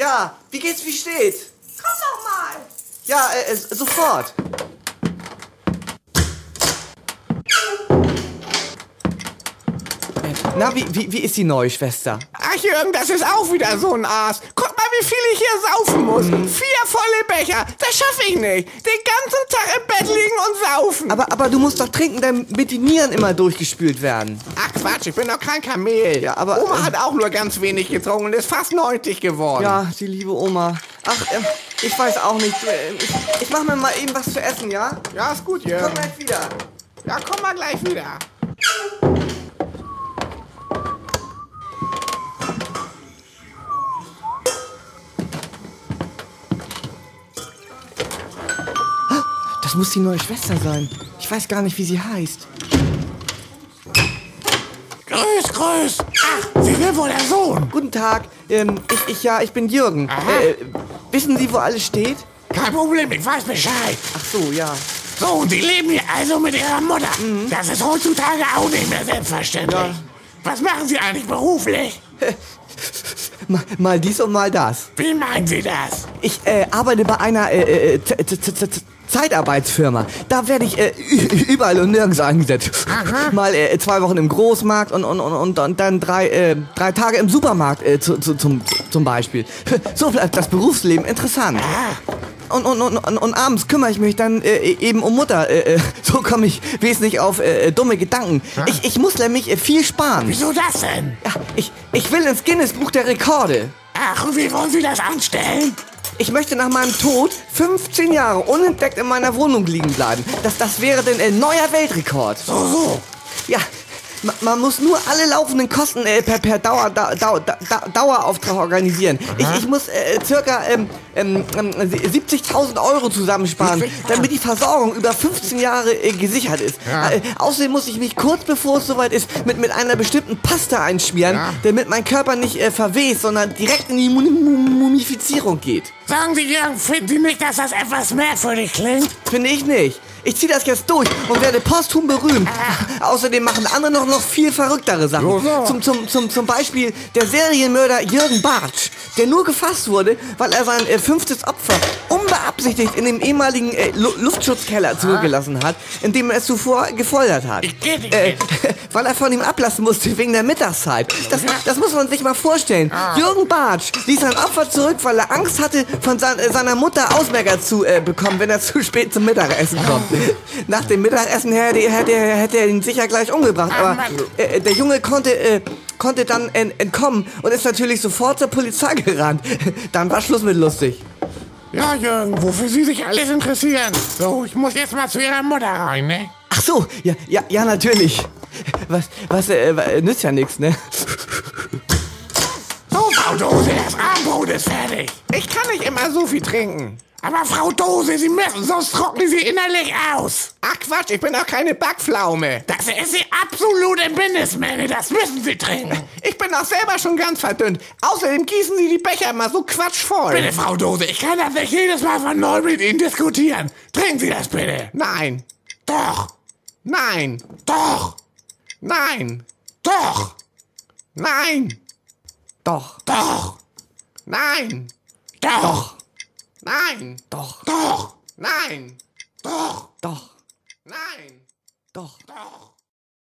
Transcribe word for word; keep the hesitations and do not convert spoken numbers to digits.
Ja, wie geht's, wie steht's? Komm doch mal. Ja, äh, sofort. Na, wie, wie, wie ist die neue Schwester? Ach Jürgen, das ist auch wieder so ein Aas. Guck mal, wie viel ich hier saufen muss. Mhm. Vier volle Becher, das schaffe ich nicht. Den ganzen Tag im Bett liegen und saufen. Aber, aber du musst doch trinken, damit die Nieren immer durchgespült werden. Ach Quatsch, ich bin doch kein Kamel. Ja, aber, Oma äh, hat auch nur ganz wenig getrunken und ist fast neunzig geworden. Ja, die liebe Oma. Ach, äh, ich weiß auch nicht. Äh, ich, ich mach mir mal eben was zu essen, ja? Ja, ist gut, Jürgen. Komm gleich wieder. Ja, komm mal gleich wieder. Das muss die neue Schwester sein. Ich weiß gar nicht, wie sie heißt. Grüß, grüß. Ach, Sie sind wohl der Sohn. Guten Tag. Ähm, ich, ich, ja, ich bin Jürgen. Äh, wissen Sie, wo alles steht? Kein Problem, ich weiß Bescheid. Ach so, ja. So, und Sie leben hier also mit Ihrer Mutter. Mhm. Das ist heutzutage auch nicht mehr selbstverständlich. Ja. Was machen Sie eigentlich beruflich? mal, mal dies und mal das. Wie meinen Sie das? Ich äh, arbeite bei einer äh, äh, Zeitarbeitsfirma. Da werde ich äh, überall und nirgends eingesetzt. Aha. Mal äh, zwei Wochen im Großmarkt und, und, und, und dann drei, äh, drei Tage im Supermarkt äh, zu, zu, zum, zum Beispiel. So bleibt das Berufsleben interessant. Ah. Und, und, und, und, und abends kümmere ich mich dann äh, eben um Mutter. Äh, äh, so komme ich wesentlich auf äh, dumme Gedanken. Ah. Ich, ich muss nämlich äh, viel sparen. Wieso das denn? Ja, ich, ich will ins Guinness-Buch der Rekorde. Ach, und wie wollen Sie das anstellen? Ich möchte nach meinem Tod fünfzehn Jahre unentdeckt in meiner Wohnung liegen bleiben. Das, das wäre denn ein neuer Weltrekord. So, so. Ja, ma, man muss nur alle laufenden Kosten äh, per, per Dauer, da, Dau, da, Dauerauftrag organisieren. Ich, ich muss äh, circa ähm, ähm, siebzigtausend Euro zusammensparen, damit die Versorgung über fünfzehn Jahre äh, gesichert ist. Ja. Äh, außerdem muss ich mich kurz bevor es soweit ist mit, mit einer bestimmten Pasta einschmieren, ja, damit mein Körper nicht äh, verwest, sondern direkt in die Mumifizierung geht. Sagen Sie, Jürgen, finden Sie nicht, dass das etwas merkwürdig klingt? Finde ich nicht. Ich ziehe das jetzt durch und werde posthum berühmt. Ah. Außerdem machen andere noch, noch viel verrücktere Sachen. So, so. Zum, zum, zum, zum Beispiel der Serienmörder Jürgen Bartsch, der nur gefasst wurde, weil er sein äh, fünftes Opfer unbeabsichtigt in dem ehemaligen äh, Luftschutzkeller ah. zurückgelassen hat, in dem er es zuvor gefoltert hat. Ich geh nicht äh, weil er von ihm ablassen musste wegen der Mittagszeit. Das, das muss man sich mal vorstellen. Ah. Jürgen Bartsch ließ sein Opfer zurück, weil er Angst hatte, von sein, äh, seiner Mutter Ausmerker zu äh, bekommen, wenn er zu spät zum Mittagessen kommt. Nach dem Mittagessen hätte, hätte, hätte er ihn sicher gleich umgebracht, aber äh, der Junge konnte, äh, konnte dann ent, entkommen und ist natürlich sofort zur Polizei gerannt. Dann war Schluss mit lustig. Ja, Jürgen, wofür Sie sich alles interessieren. So, ich muss jetzt mal zu Ihrer Mutter rein, ne? Ach so, ja, ja, ja, natürlich. Was, was, äh, nützt ja nichts, ne? So, Frau Dose, das Abendbrot ist fertig. Ich kann nicht immer so viel trinken. Aber Frau Dose, Sie müssen, sonst trocknen Sie innerlich aus. Ach Quatsch, ich bin doch keine Backpflaume. Das ist die absolute Mindestmenge, das müssen Sie trinken. Ich bin doch selber schon ganz verdünnt. Außerdem gießen Sie die Becher immer so quatschvoll. Bitte, Frau Dose, ich kann das nicht jedes Mal von neu mit Ihnen diskutieren. Trinken Sie das bitte. Nein. Doch. Nein. Doch. Nein. Doch. Nein. Doch. Doch. Nein. Doch. Doch. Nein! Doch! Doch! Nein! Doch! Doch! Nein! Doch! Doch!